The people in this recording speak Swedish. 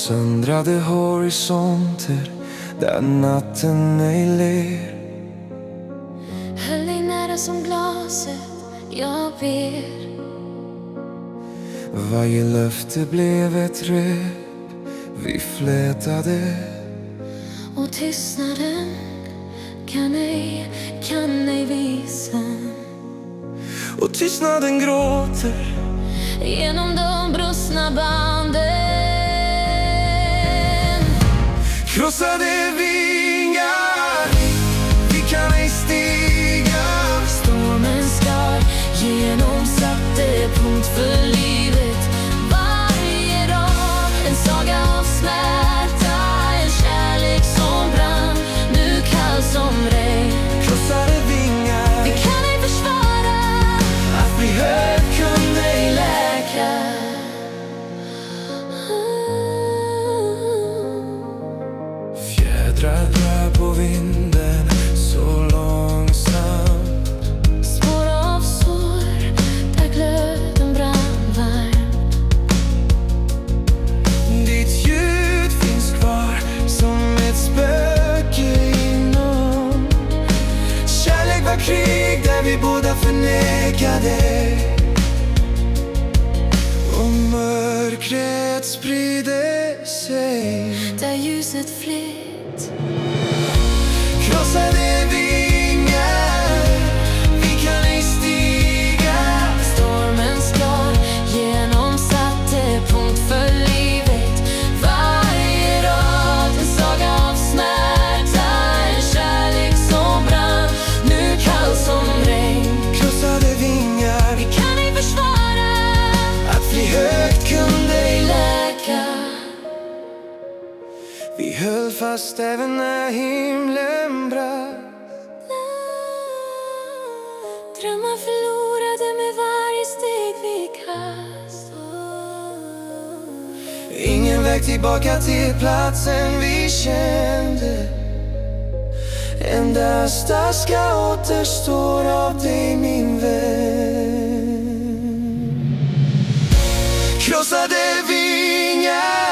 söndrade horisonter där natten ej ler. Höll dig nära som glaset jag ber. Varje löfte blev ett rep vi flätade, och tystnaden kan ej visa. Och tystnaden gråter genom de brustna banden. Krossade vingar, vi kan ej stiga. Stormens skar genomsatte punkt för livet. Varje dag en saga av smärta, en kärlek som brann, nu kall som regn. Krossade vingar, Vi kan ej försvara att bli hörd kunde ej läka. fjädrar rör på vinden så långsamt. Spår av sår där glöden brann varm. Ditt ljud finns kvar som ett spöke inom. Kärlek var krig där vi båda förnekade, och mörkret sprider sig Där ljuset flytt. Krossade vingar, vi kan ej stiga. Stormens klar genomsatte punkt för livet. Varje dag en saga av smärta, en kärlek som brann, nu kall som regn. Krossade vingar, Vi kan ej försvara att fly högt kunde ej läka. Vi höll fast även när himlen brast. Drömmar förlorade med varje steg vi kast. Ingen väg tillbaka till platsen vi kände. Endast aska återstår av dig, min vän. Krossade vingar,